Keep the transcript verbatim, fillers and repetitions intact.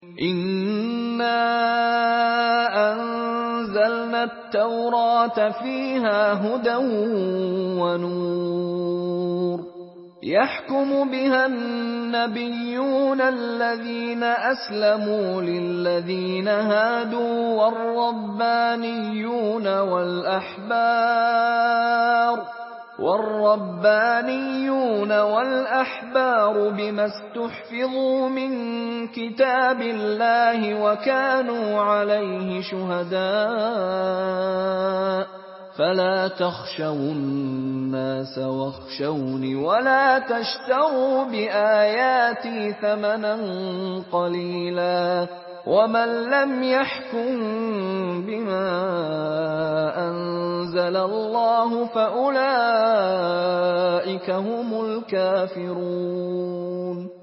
إِنَّا أَنزَلْنَا التَّوْرَاةَ فِيهَا هُدًى وَنُورٌ يَحْكُمُ بِهَا النَّبِيُّونَ الَّذِينَ أَسْلَمُوا لِلَّذِينَ هَادُوا وَالرَّبَّانِيُّونَ وَالْأَحْبَارُ وَالرَّبَّانِيُّونَ وَالْأَحْبَارُ بِمَا اسْتُحْفِظُوا مِن كِتَابِ اللَّهِ وَكَانُوا عَلَيْهِ شُهَدَاءَ ۚ فَلَا تَخْشَوُا النَّاسَ وَاخْشَوْنِ وَلَا تَشْتَرُوا بِآيَاتِي ثَمَنًا قَلِيلًا ۚ وَمَن لَّمْ يَحْكُم بِمَا أَنزَلَ اللَّهُ فَأُولَٰئِكَ هُمُ الْكَافِرُونَ